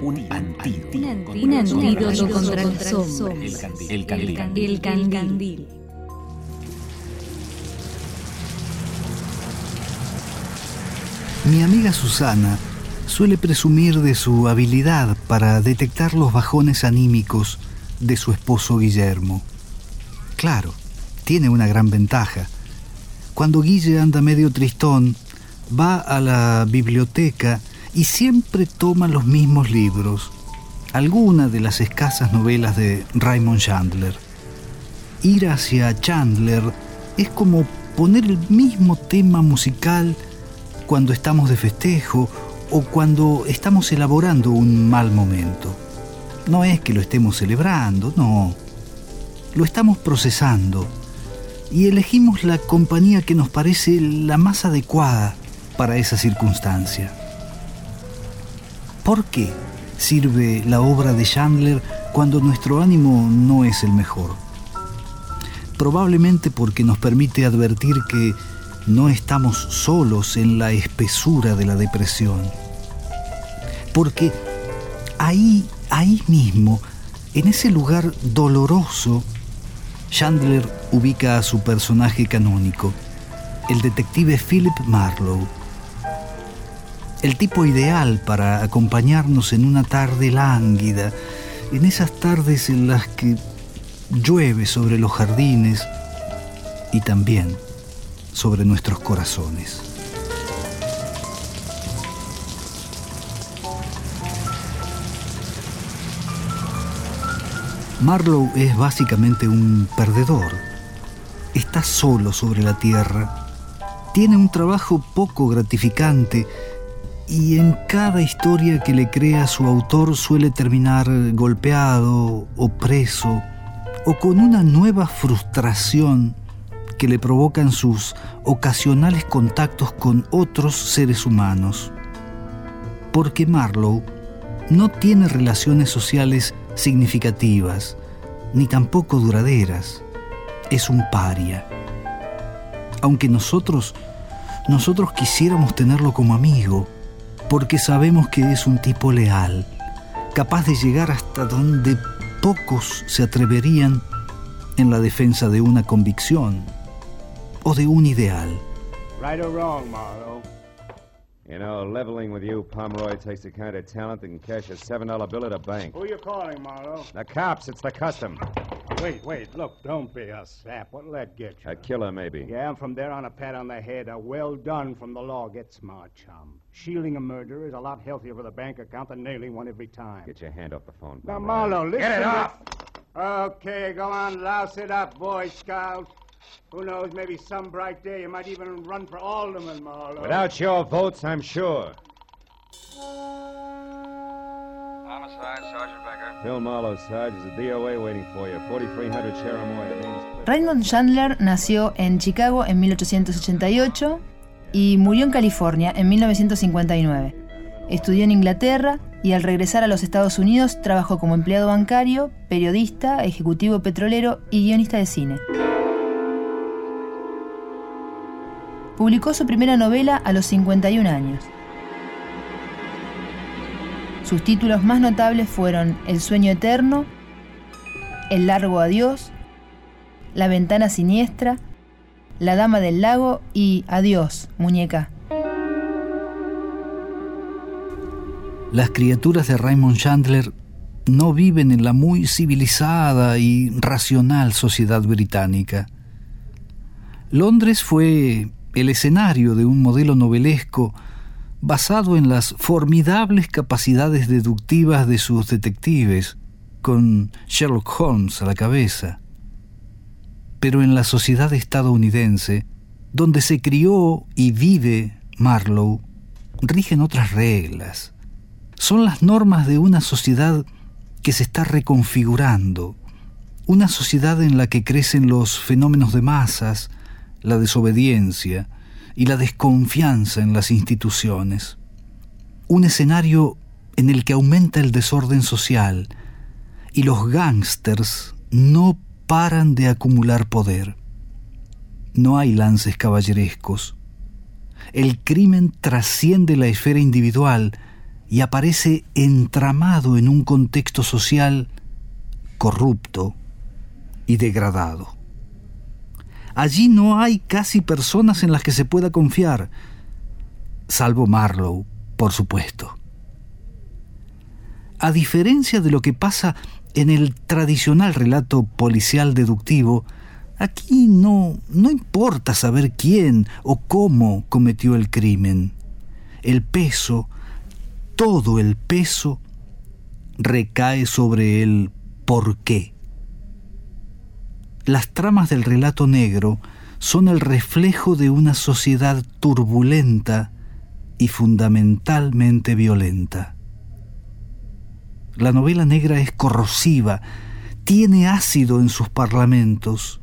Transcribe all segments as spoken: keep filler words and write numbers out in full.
Un antídoto. Un antídoto contra las sombras. El candil. El candil. El candil. Mi amiga Susana suele presumir de su habilidad para detectar los bajones anímicos de su esposo Guillermo. Claro, tiene una gran ventaja. Cuando Guille anda medio tristón, va a la biblioteca y siempre toma los mismos libros, alguna de las escasas novelas de Raymond Chandler. Ir hacia Chandler es como poner el mismo tema musical cuando estamos de festejo o cuando estamos elaborando un mal momento. No es que lo estemos celebrando, no. Lo estamos procesando y elegimos la compañía que nos parece la más adecuada para esa circunstancia. ¿Por qué sirve la obra de Chandler cuando nuestro ánimo no es el mejor? Probablemente porque nos permite advertir que no estamos solos en la espesura de la depresión. Porque ahí, ahí mismo, en ese lugar doloroso, Chandler ubica a su personaje canónico, el detective Philip Marlowe. El tipo ideal para acompañarnos en una tarde lánguida, en esas tardes en las que llueve sobre los jardines y también sobre nuestros corazones. Marlowe es básicamente un perdedor. Está solo sobre la tierra. Tiene un trabajo poco gratificante y en cada historia que le crea su autor suele terminar golpeado o preso o con una nueva frustración que le provocan sus ocasionales contactos con otros seres humanos. Porque Marlowe no tiene relaciones sociales significativas, ni tampoco duraderas. Es un paria. Aunque nosotros, nosotros quisiéramos tenerlo como amigo, porque sabemos que es un tipo leal, capaz de llegar hasta donde pocos se atreverían en la defensa de una convicción o de un ideal. Right or wrong, Marlowe? You know, leveling with you, Pomeroy, takes the kind of talent that can cash a seven dollar bill at a bank. Who you calling, Marlowe? The cops, it's the custom. Wait, wait, look, don't be a sap. What'll that get you? A killer, maybe. Yeah, and from there on a pat on the head, a well done from the law. Get smart, chum. Shielding a murderer is a lot healthier for the bank account than nailing one every time. Get your hand off the phone, Now, Pomeroy. Marlowe, listen. Get it to off! Okay, go on, louse it up, Boy Scout. Who knows, maybe some bright day you might even run for alderman, Marlowe. Without your votes, I'm sure. Homicide, Sergeant Becker. Phil Marlowe, Sarge, is a D O A waiting for you. forty-three hundred Cherimoya. Raymond Chandler nació en Chicago en mil ochocientos ochenta y ocho y murió en California en mil novecientos cincuenta y nueve. Estudió en Inglaterra y al regresar a los Estados Unidos trabajó como empleado bancario, periodista, ejecutivo petrolero y guionista de cine. Publicó su primera novela a los cincuenta y un años. Sus títulos más notables fueron El sueño eterno, El largo adiós, La ventana siniestra, La dama del lago y Adiós, muñeca. Las criaturas de Raymond Chandler no viven en la muy civilizada y racional sociedad británica. Londres fue el escenario de un modelo novelesco basado en las formidables capacidades deductivas de sus detectives, con Sherlock Holmes a la cabeza. Pero en la sociedad estadounidense, donde se crió y vive Marlowe, rigen otras reglas. Son las normas de una sociedad que se está reconfigurando, una sociedad en la que crecen los fenómenos de masas, la desobediencia y la desconfianza en las instituciones. Un escenario en el que aumenta el desorden social y los gángsters no paran de acumular poder. No hay lances caballerescos. El crimen trasciende la esfera individual y aparece entramado en un contexto social corrupto y degradado. Allí no hay casi personas en las que se pueda confiar, salvo Marlowe, por supuesto. A diferencia de lo que pasa en el tradicional relato policial deductivo, aquí no, no importa saber quién o cómo cometió el crimen. El peso, todo el peso, recae sobre el por qué. Las tramas del relato negro son el reflejo de una sociedad turbulenta y fundamentalmente violenta. La novela negra es corrosiva, tiene ácido en sus parlamentos.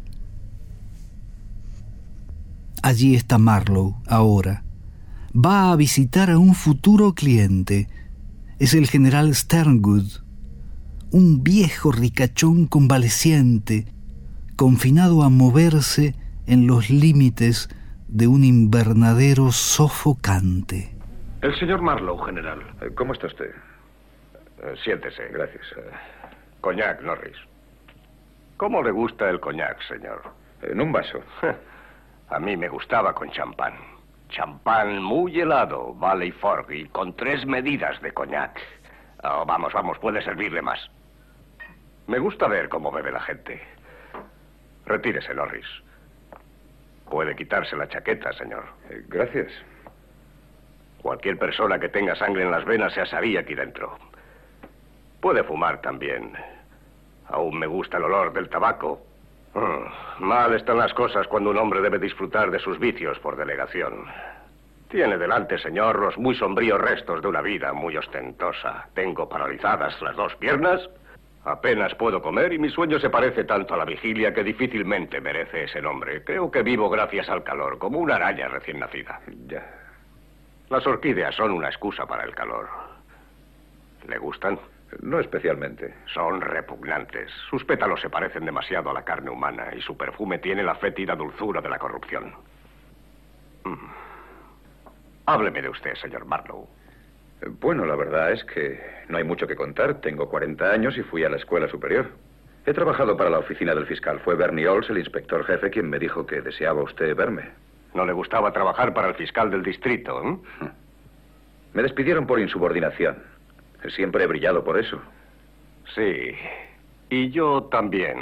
Allí está Marlowe, ahora. Va a visitar a un futuro cliente. Es el general Sternwood, un viejo ricachón convaleciente, confinado a moverse en los límites de un invernadero sofocante. El señor Marlowe, general. ¿Cómo está usted? Eh, siéntese. Gracias. Coñac, Norris. ¿Cómo le gusta el coñac, señor? En un vaso. A mí me gustaba con champán. Champán muy helado, Valley Forge, y con tres medidas de coñac. Oh, vamos, vamos, puede servirle más. Me gusta ver cómo bebe la gente. Retírese, Norris. Puede quitarse la chaqueta, señor. Eh, gracias. Cualquier persona que tenga sangre en las venas se asaría aquí dentro. Puede fumar también. Aún me gusta el olor del tabaco. Mm, mal están las cosas cuando un hombre debe disfrutar de sus vicios por delegación. Tiene delante, señor, los muy sombríos restos de una vida muy ostentosa. Tengo paralizadas las dos piernas, apenas puedo comer y mi sueño se parece tanto a la vigilia que difícilmente merece ese nombre. Creo que vivo gracias al calor, como una araña recién nacida. Ya. Las orquídeas son una excusa para el calor. ¿Le gustan? No especialmente. Son repugnantes. Sus pétalos se parecen demasiado a la carne humana y su perfume tiene la fétida dulzura de la corrupción. Mm. Hábleme de usted, señor Marlowe. Bueno, la verdad es que no hay mucho que contar. Tengo cuarenta años y fui a la escuela superior. He trabajado para la oficina del fiscal. Fue Bernie Olds, el inspector jefe, quien me dijo que deseaba usted verme. ¿No le gustaba trabajar para el fiscal del distrito, eh? Me despidieron por insubordinación. Siempre he brillado por eso. Sí, y yo también.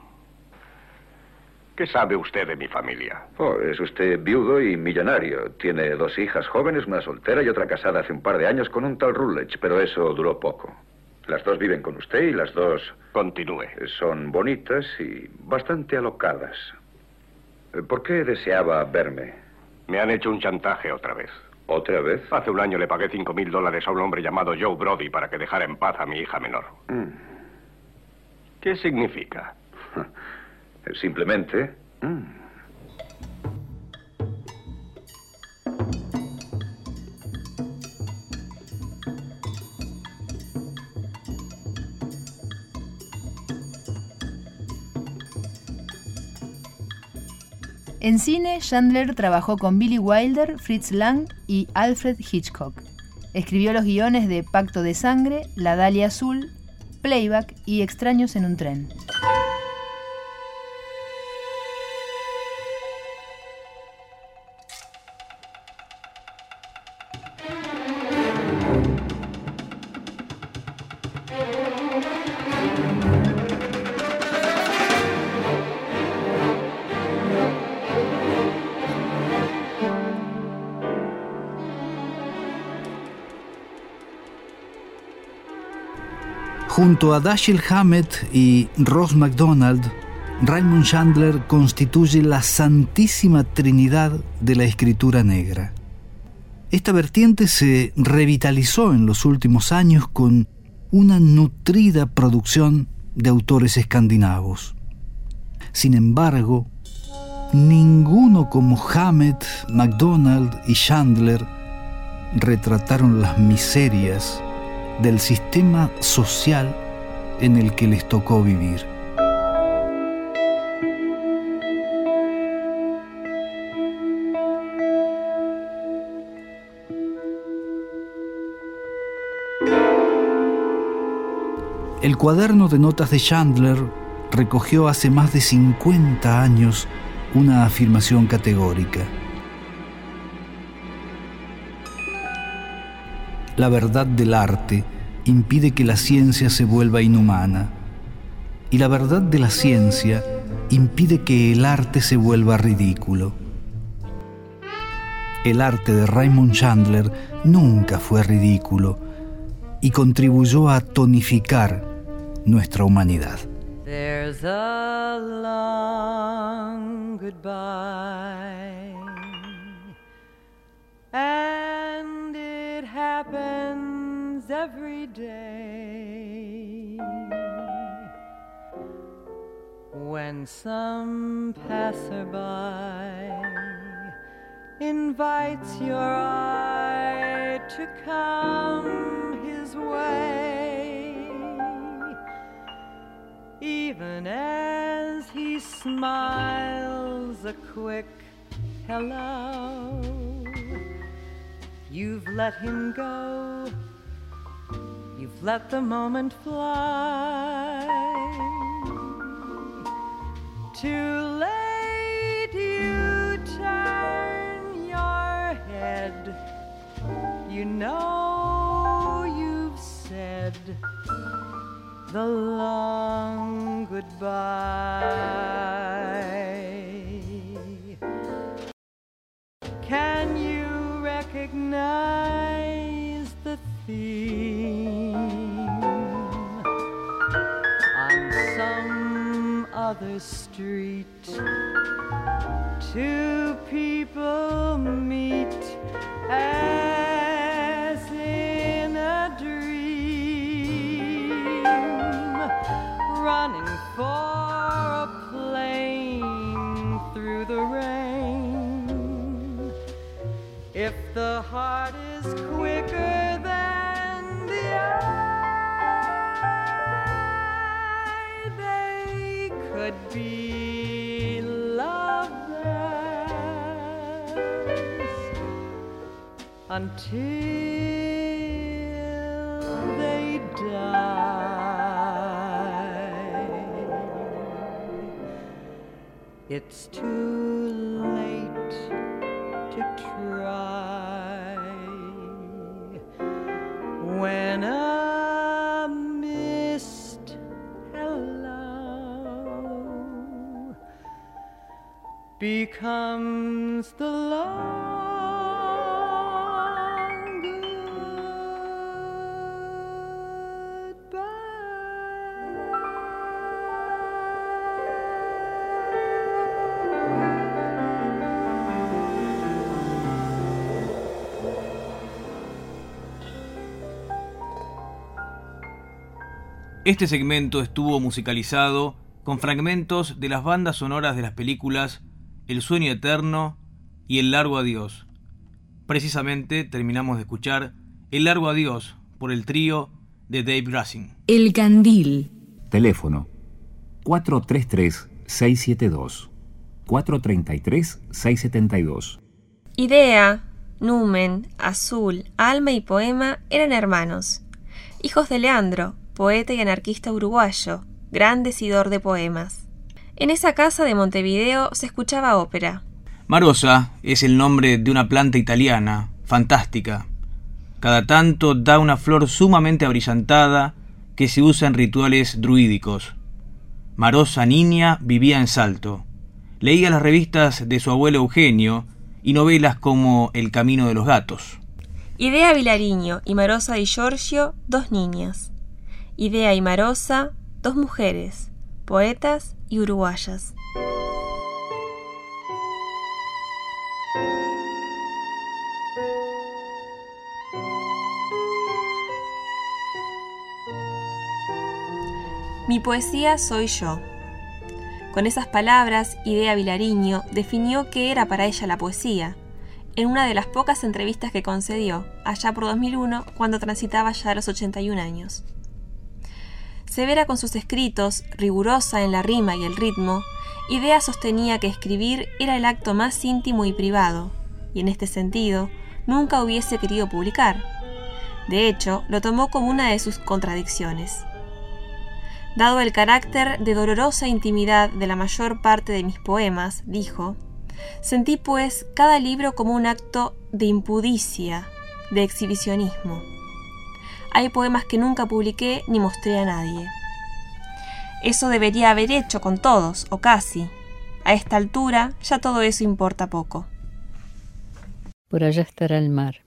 ¿Qué sabe usted de mi familia? Oh, es usted viudo y millonario. Tiene dos hijas jóvenes, una soltera y otra casada hace un par de años con un tal Rutledge, pero eso duró poco. Las dos viven con usted y las dos... Continúe. Son bonitas y bastante alocadas. ¿Por qué deseaba verme? Me han hecho un chantaje otra vez. ¿Otra vez? Hace un año le pagué cinco mil dólares a un hombre llamado Joe Brody para que dejara en paz a mi hija menor. Mm. ¿Qué significa? Simplemente... Mm. En cine, Chandler trabajó con Billy Wilder, Fritz Lang y Alfred Hitchcock. Escribió los guiones de Pacto de Sangre, La Dalia Azul, Playback y Extraños en un tren. Junto a Dashiell Hammett y Ross MacDonald, Raymond Chandler constituye la santísima trinidad de la escritura negra. Esta vertiente se revitalizó en los últimos años con una nutrida producción de autores escandinavos. Sin embargo, ninguno como Hammett, MacDonald y Chandler retrataron las miserias del sistema social en el que les tocó vivir. El cuaderno de notas de Chandler recogió hace más de cincuenta años una afirmación categórica. La verdad del arte impide que la ciencia se vuelva inhumana, y la verdad de la ciencia impide que el arte se vuelva ridículo. El arte de Raymond Chandler nunca fue ridículo y contribuyó a tonificar nuestra humanidad. There's a long goodbye, and it happens every day when some passerby invites your eye to come his way, even as he smiles a quick hello. You've let him go, you've let the moment fly. Too late you turn your head, you know you've said the long goodbye. Can you recognize the theme on some other street? Two people meet as in a dream, running for a plane through the rain. If the heart is quicker than the eye, they could be lovers until they die. It's too late to try when a missed hello becomes the long Este segmento estuvo musicalizado con fragmentos de las bandas sonoras de las películas El sueño eterno y El largo adiós. Precisamente terminamos de escuchar El largo adiós por el trío de Dave Grusin. El Candil. Teléfono cuatro tres tres, seis siete dos, cuatro tres tres, seis siete dos. Idea, Numen, Azul, Alma y Poema eran hermanos, hijos de Leandro, poeta y anarquista uruguayo, gran decidor de poemas. En esa casa de Montevideo se escuchaba ópera. Marosa es el nombre de una planta italiana, fantástica. Cada tanto da una flor sumamente abrillantada que se usa en rituales druídicos. Marosa niña vivía en Salto. Leía las revistas de su abuelo Eugenio y novelas como El camino de los gatos. Idea Vilariño y Marosa Di Giorgio, dos niñas. Idea y Marosa, dos mujeres, poetas y uruguayas. Mi poesía soy yo. Con esas palabras, Idea Vilariño definió qué era para ella la poesía, en una de las pocas entrevistas que concedió, allá por dos mil uno, cuando transitaba ya los ochenta y un años. Severa con sus escritos, rigurosa en la rima y el ritmo, Idea sostenía que escribir era el acto más íntimo y privado, y en este sentido, nunca hubiese querido publicar. De hecho, lo tomó como una de sus contradicciones. Dado el carácter de dolorosa intimidad de la mayor parte de mis poemas, dijo, sentí pues cada libro como un acto de impudicia, de exhibicionismo. Hay poemas que nunca publiqué ni mostré a nadie. Eso debería haber hecho con todos, o casi. A esta altura ya todo eso importa poco. Por allá estará el mar.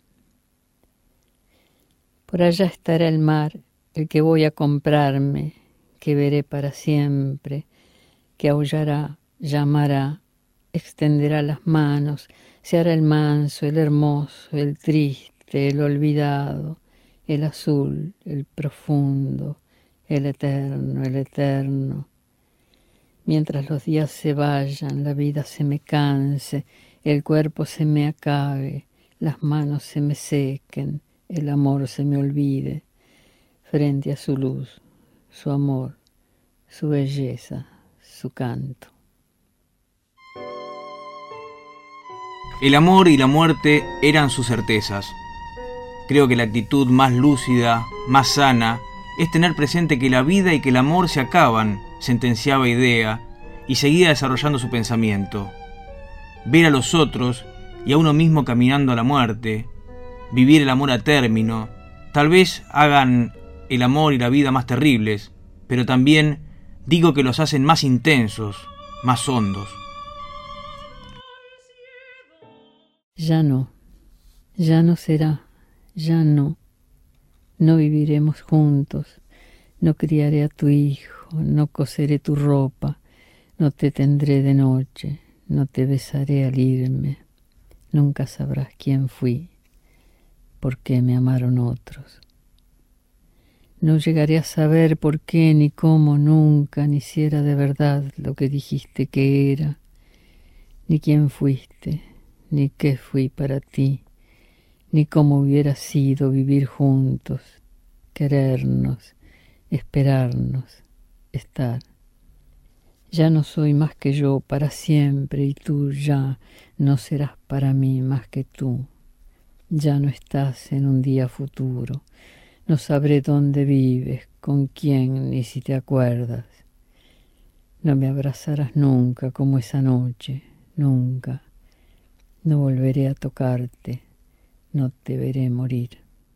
Por allá estará el mar, el que voy a comprarme, que veré para siempre, que aullará, llamará, extenderá las manos, se hará el manso, el hermoso, el triste, el olvidado, el azul, el profundo, el eterno, el eterno. Mientras los días se vayan, la vida se me canse, el cuerpo se me acabe, las manos se me sequen, el amor se me olvide, frente a su luz, su amor, su belleza, su canto. El amor y la muerte eran sus certezas. Creo que la actitud más lúcida, más sana, es tener presente que la vida y que el amor se acaban, sentenciaba Idea, y seguía desarrollando su pensamiento. Ver a los otros y a uno mismo caminando a la muerte, vivir el amor a término, tal vez hagan el amor y la vida más terribles, pero también digo que los hacen más intensos, más hondos. Ya no, ya no será, ya no. No viviremos juntos, no criaré a tu hijo, no coseré tu ropa, no te tendré de noche, no te besaré al irme. Nunca sabrás quién fui, por qué me amaron otros. No llegaré a saber por qué, ni cómo, nunca, ni si era de verdad lo que dijiste que era, ni quién fuiste, ni qué fui para ti, ni cómo hubiera sido vivir juntos, querernos, esperarnos, estar. Ya no soy más que yo para siempre y tú ya no serás para mí más que tú. Ya no estás en un día futuro. No sabré dónde vives, con quién, ni si te acuerdas. No me abrazarás nunca como esa noche, nunca. No volveré a tocarte, no te veré morir.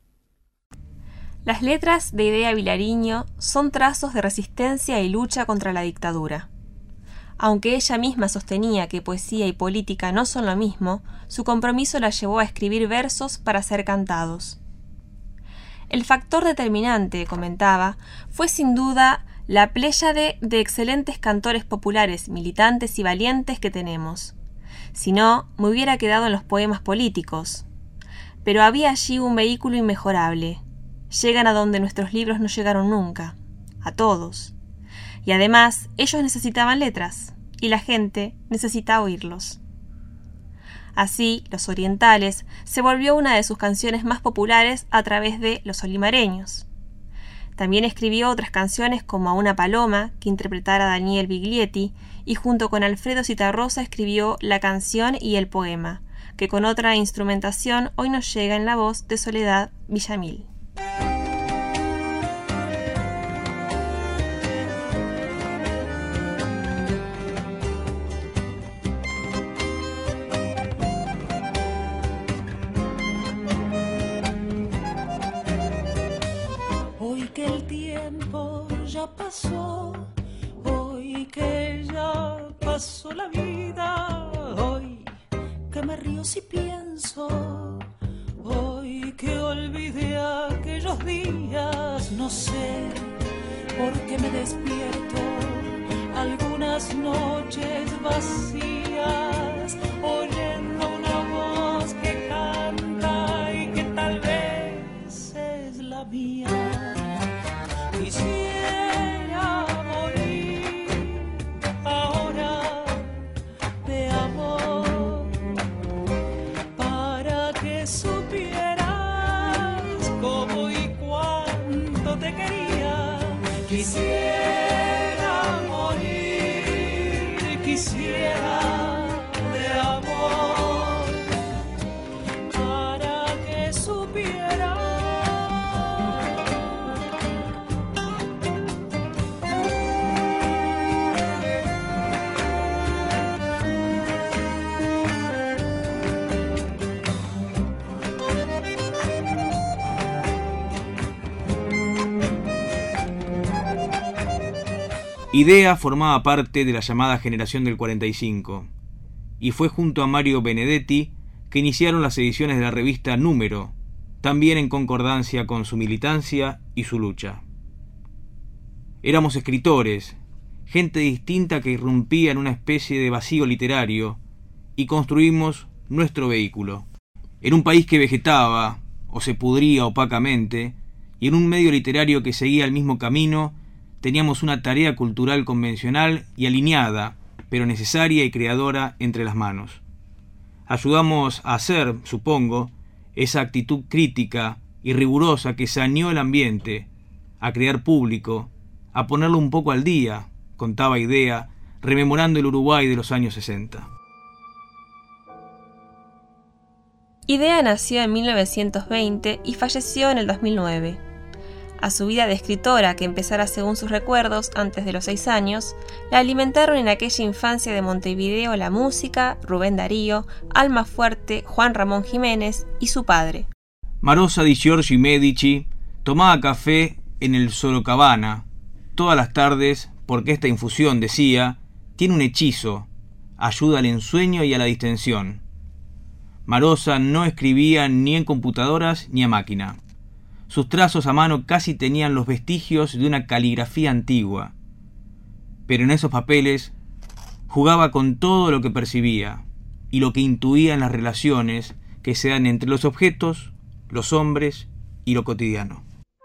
Las letras de Idea Vilariño son trazos de resistencia y lucha contra la dictadura. Aunque ella misma sostenía que poesía y política no son lo mismo, su compromiso la llevó a escribir versos para ser cantados. El factor determinante, comentaba, fue sin duda la pléyade de excelentes cantores populares, militantes y valientes que tenemos. Si no, me hubiera quedado en los poemas políticos. Pero había allí un vehículo inmejorable. Llegan a donde nuestros libros no llegaron nunca, a todos. Y además, ellos necesitaban letras, y la gente necesita oírlos. Así, Los Orientales se volvió una de sus canciones más populares a través de Los Olimareños. También escribió otras canciones como A una paloma, que interpretara Daniel Biglietti, y junto con Alfredo Zitarrosa escribió la canción y el poema, que con otra instrumentación hoy nos llega en la voz de Soledad Villamil. Hoy que el tiempo ya pasó, hoy que ya pasó la vida, hoy que me río si pienso, hoy que olvidé aquellos días, no sé por qué me despierto algunas noches vacías, oyendo una voz que canta y que tal vez es la mía. Quisiera morir ahora de amor, para que supieras cómo y cuánto te quería. Quisiera morir, quisiera de amor, para que supieras Idea formaba parte de la llamada generación del cuarenta y cinco, y fue junto a Mario Benedetti que iniciaron las ediciones de la revista Número, también en concordancia con su militancia y su lucha. Éramos escritores, gente distinta que irrumpía en una especie de vacío literario, y construimos nuestro vehículo. En un país que vegetaba, o se pudría opacamente, y en un medio literario que seguía el mismo camino, teníamos una tarea cultural convencional y alineada, pero necesaria y creadora entre las manos. Ayudamos a hacer, supongo, esa actitud crítica y rigurosa que saneó el ambiente, a crear público, a ponerlo un poco al día, contaba Idea, rememorando el Uruguay de los años sesenta. Idea nació en mil novecientos veinte y falleció en el dos mil nueve. A su vida de escritora, que empezara según sus recuerdos antes de los seis años, la alimentaron en aquella infancia de Montevideo la música, Rubén Darío, Almafuerte, Juan Ramón Jiménez y su padre. Marosa di Giorgi Medici tomaba café en el Sorocabana todas las tardes porque esta infusión, decía, tiene un hechizo, ayuda al ensueño y a la distensión. Marosa no escribía ni en computadoras ni a máquina. Sus trazos a mano casi tenían los vestigios de una caligrafía antigua. Pero en esos papeles jugaba con todo lo que percibía y lo que intuía en las relaciones que se dan entre los objetos, los hombres y lo cotidiano.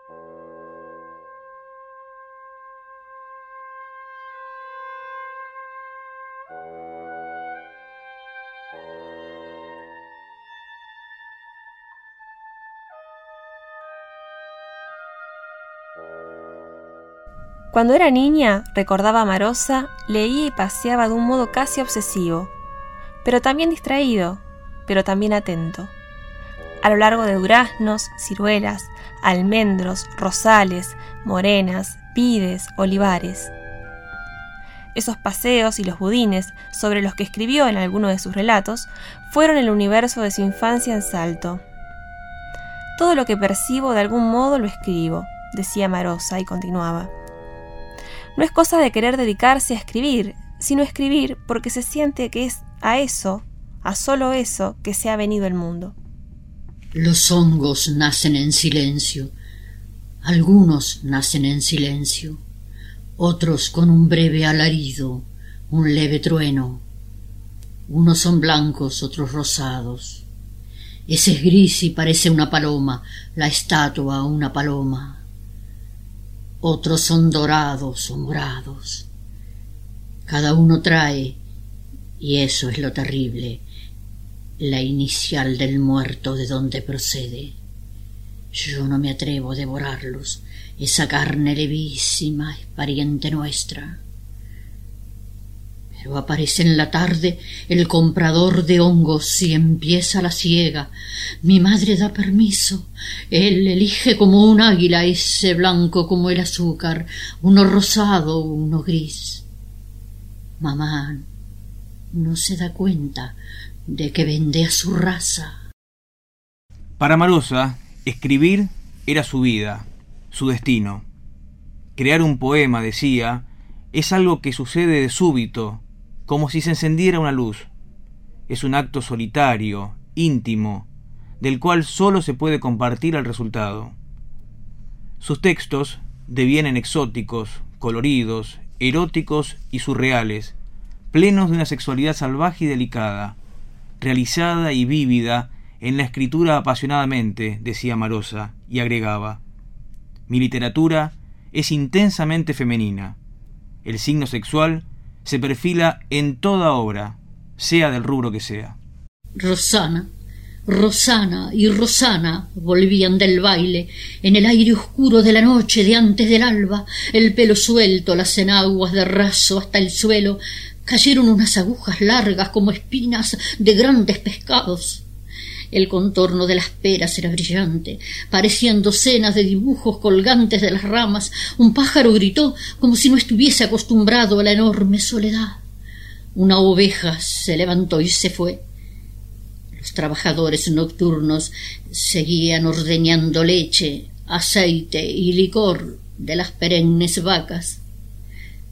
Cuando era niña, recordaba Marosa, leía y paseaba de un modo casi obsesivo, pero también distraído, pero también atento. A lo largo de duraznos, ciruelas, almendros, rosales, morenas, vides, olivares. Esos paseos y los budines, sobre los que escribió en alguno de sus relatos, fueron el universo de su infancia en Salto. Todo lo que percibo de algún modo lo escribo, decía Marosa y continuaba. No es cosa de querer dedicarse a escribir, sino escribir porque se siente que es a eso, a solo eso, que se ha venido el mundo. Los hongos nacen en silencio, algunos nacen en silencio, otros con un breve alarido, un leve trueno. Unos son blancos, otros rosados. Ese es gris y parece una paloma, la estatua una paloma. Otros son dorados o morados. Cada uno trae, y eso es lo terrible, la inicial del muerto de donde procede. Yo no me atrevo a devorarlos, esa carne levísima es pariente nuestra. Pero aparece en la tarde el comprador de hongos y empieza la siega. Mi madre da permiso. Él elige como un águila ese blanco como el azúcar, uno rosado, uno gris. Mamá no se da cuenta de que vende a su raza. Para Marosa, escribir era su vida, su destino. Crear un poema, decía, es algo que sucede de súbito, como si se encendiera una luz. Es un acto solitario, íntimo, del cual solo se puede compartir el resultado. Sus textos devienen exóticos, coloridos, eróticos y surreales, plenos de una sexualidad salvaje y delicada, realizada y vívida en la escritura apasionadamente, decía Marosa, y agregaba: mi literatura es intensamente femenina. El signo sexual se perfila en toda obra, sea del rubro que sea. Rosana, Rosana y Rosana volvían del baile, en el aire oscuro de la noche de antes del alba, el pelo suelto, las enaguas de raso hasta el suelo, cayeron unas agujas largas como espinas de grandes pescados. El contorno de las peras era brillante, parecían docenas de dibujos colgantes de las ramas. Un pájaro gritó como si no estuviese acostumbrado a la enorme soledad. Una oveja se levantó y se fue. Los trabajadores nocturnos seguían ordeñando leche, aceite y licor de las perennes vacas.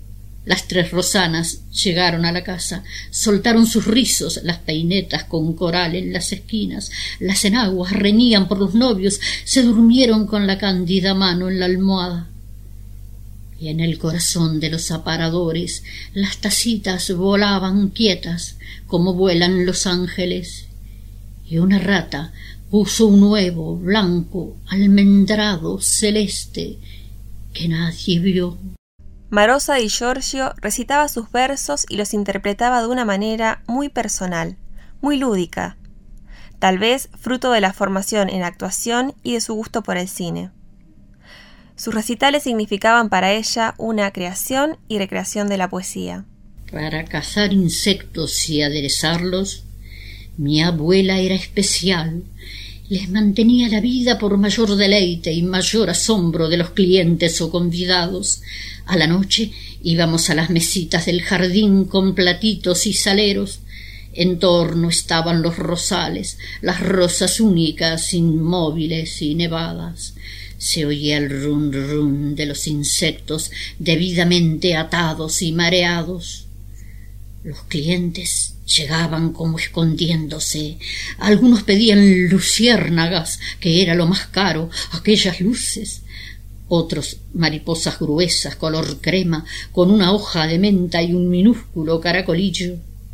Las tres Rosanas llegaron a la casa, soltaron sus rizos, las peinetas con coral en las esquinas, las enaguas reñían por los novios, se durmieron con la cándida mano en la almohada. Y en el corazón de los aparadores las tacitas volaban quietas como vuelan los ángeles, y una rata puso un huevo blanco, almendrado, celeste, que nadie vio. Marosa di Giorgio recitaba sus versos y los interpretaba de una manera muy personal, muy lúdica, tal vez fruto de la formación en actuación y de su gusto por el cine. Sus recitales significaban para ella una creación y recreación de la poesía. Para cazar insectos y aderezarlos, mi abuela era especial. Les mantenía la vida por mayor deleite y mayor asombro de los clientes o convidados. A la noche íbamos a las mesitas del jardín con platitos y saleros. En torno estaban los rosales, las rosas únicas, inmóviles y nevadas. Se oía el rum rum de los insectos debidamente atados y mareados. Los clientes llegaban como escondiéndose. Algunos pedían luciérnagas, que era lo más caro, aquellas luces. Otros mariposas gruesas, color crema, con una hoja de menta y un minúsculo caracolillo.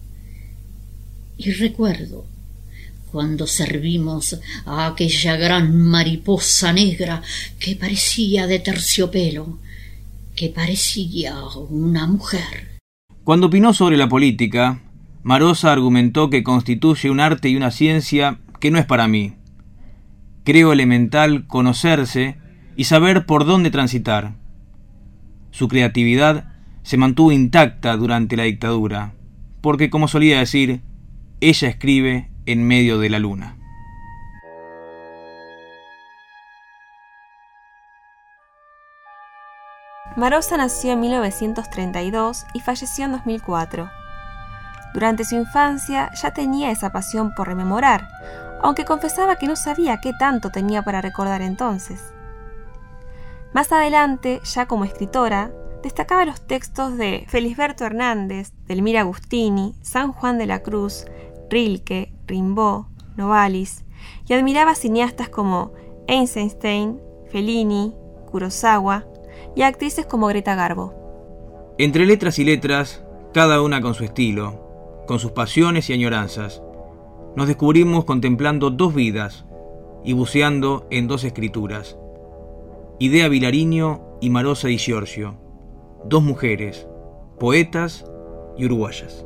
Y recuerdo cuando servimos a aquella gran mariposa negra que parecía de terciopelo, que parecía una mujer. Cuando opinó sobre la política, Marosa argumentó que constituye un arte y una ciencia que no es para mí. Creo elemental conocerse y saber por dónde transitar. Su creatividad se mantuvo intacta durante la dictadura, porque, como solía decir, ella escribe en medio de la luna. Marosa nació en mil novecientos treinta y dos y falleció en dos mil cuatro. Durante su infancia ya tenía esa pasión por rememorar, aunque confesaba que no sabía qué tanto tenía para recordar entonces. Más adelante, ya como escritora, destacaba los textos de Felisberto Hernández, Delmira Agustini, San Juan de la Cruz, Rilke, Rimbaud, Novalis, y admiraba cineastas como Eisenstein, Fellini, Kurosawa y a actrices como Greta Garbo. Entre letras y letras, cada una con su estilo, con sus pasiones y añoranzas, nos descubrimos contemplando dos vidas y buceando en dos escrituras. Idea Vilariño y Marosa di Giorgio, dos mujeres, poetas y uruguayas.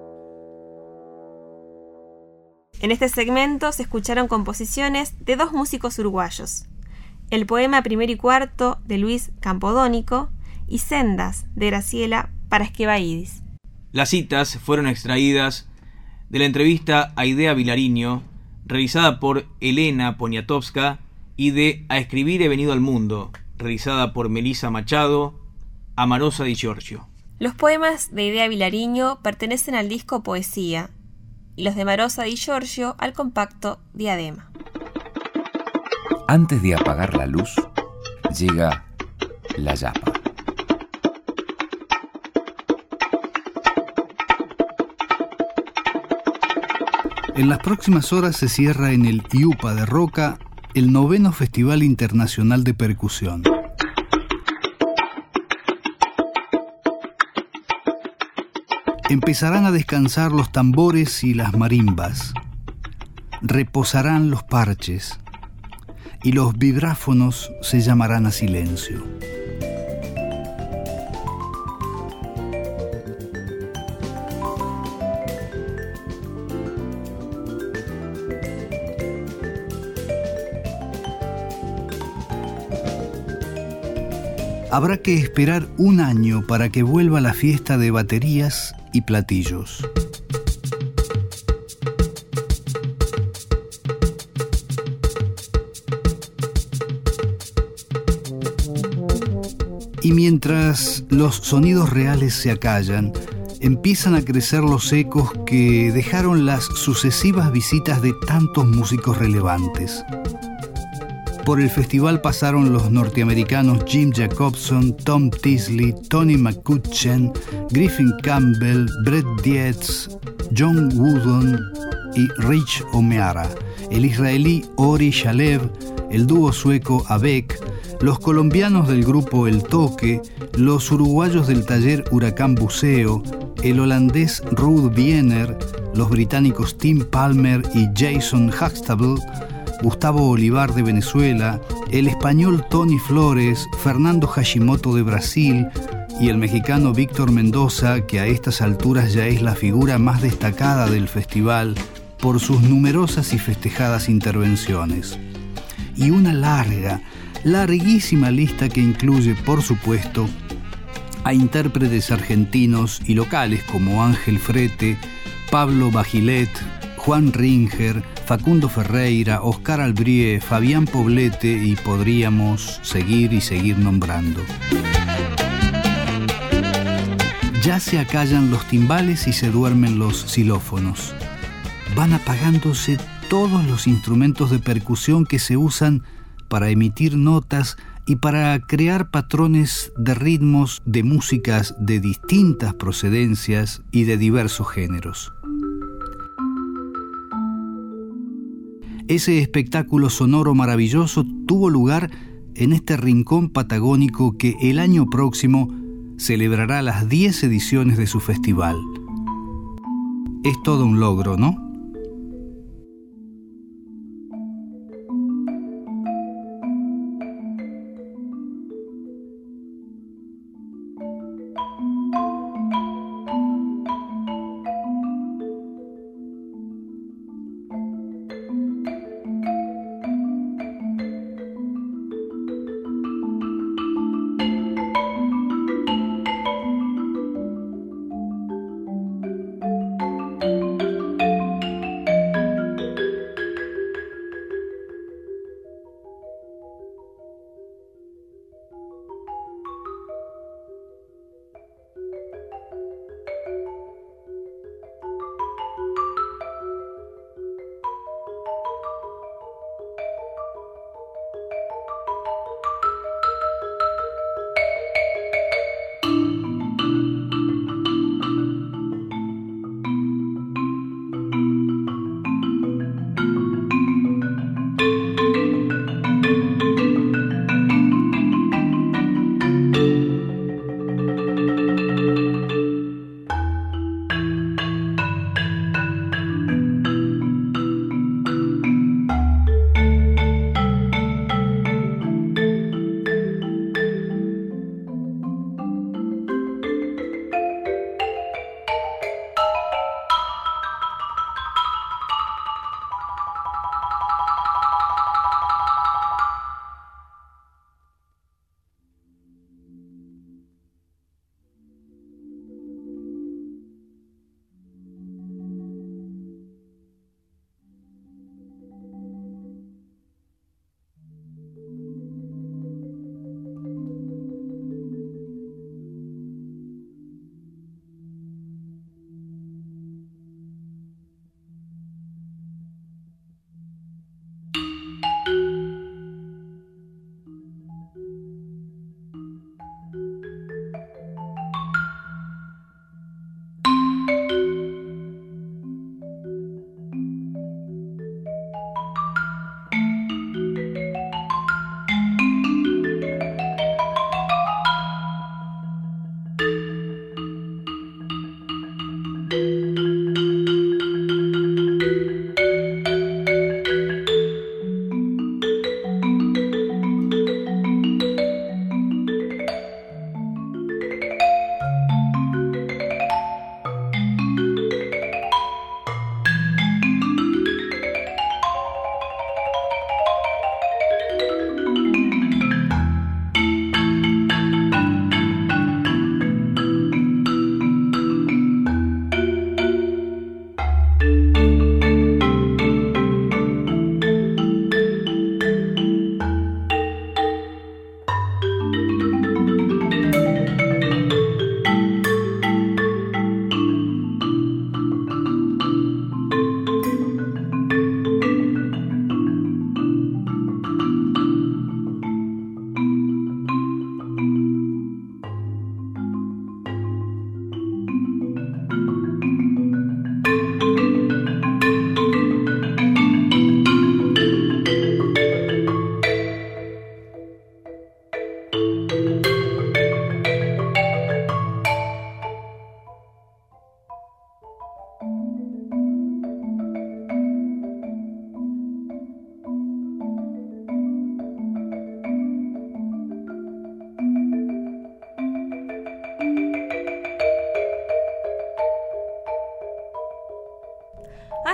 En este segmento se escucharon composiciones de dos músicos uruguayos: el poema Primero y Cuarto de Luis Campodónico y Sendas de Graciela Parasquevaidis. Las citas fueron extraídas de la entrevista a Idea Vilariño, realizada por Elena Poniatowska, y de A escribir he venido al mundo, realizada por Melissa Machado, a Marosa di Giorgio. Los poemas de Idea Vilariño pertenecen al disco Poesía, y los de Marosa di Giorgio al compacto Diadema. Antes de apagar la luz, llega la yapa. En las próximas horas se cierra en el I U P A de Roca el noveno Festival Internacional de Percusión. Empezarán a descansar los tambores y las marimbas. Reposarán los parches y los vibráfonos se llamarán a silencio. Habrá que esperar un año para que vuelva la fiesta de baterías y platillos. Y mientras los sonidos reales se acallan, empiezan a crecer los ecos que dejaron las sucesivas visitas de tantos músicos relevantes. Por el festival pasaron los norteamericanos Jim Jacobson, Tom Teasley, Tony McCutcheon, Griffin Campbell, Brett Dietz, John Wooden y Rich O'Meara, el israelí Ori Shalev, el dúo sueco Avec, los colombianos del grupo El Toque, los uruguayos del taller Huracán Buceo, el holandés Ruud Wiener, los británicos Tim Palmer y Jason Huxtable, Gustavo Olivar de Venezuela, el español Tony Flores, Fernando Hashimoto de Brasil y el mexicano Víctor Mendoza, que a estas alturas ya es la figura más destacada del festival por sus numerosas y festejadas intervenciones. Y una larga, larguísima lista que incluye, por supuesto, a intérpretes argentinos y locales como Ángel Frete, Pablo Bagilet, Juan Ringer, Facundo Ferreira, Oscar Albrie, Fabián Poblete y podríamos seguir y seguir nombrando. Ya se acallan los timbales y se duermen los xilófonos. Van apagándose todos los instrumentos de percusión que se usan para emitir notas y para crear patrones de ritmos de músicas de distintas procedencias y de diversos géneros. Ese espectáculo sonoro maravilloso tuvo lugar en este rincón patagónico que el año próximo celebrará las diez ediciones de su festival. Es todo un logro, ¿no?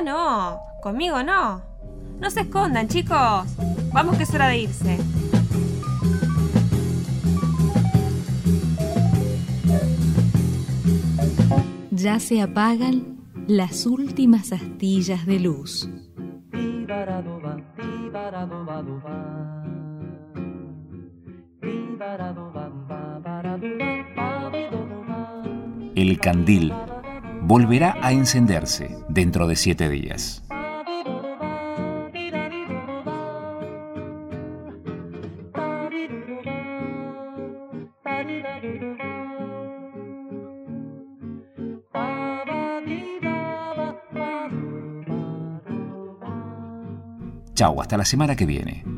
no, conmigo no. No se escondan, chicos. Vamos que es hora de irse. Ya se apagan las últimas astillas de luz. El candil volverá a encenderse dentro de siete días. Chau, hasta la semana que viene.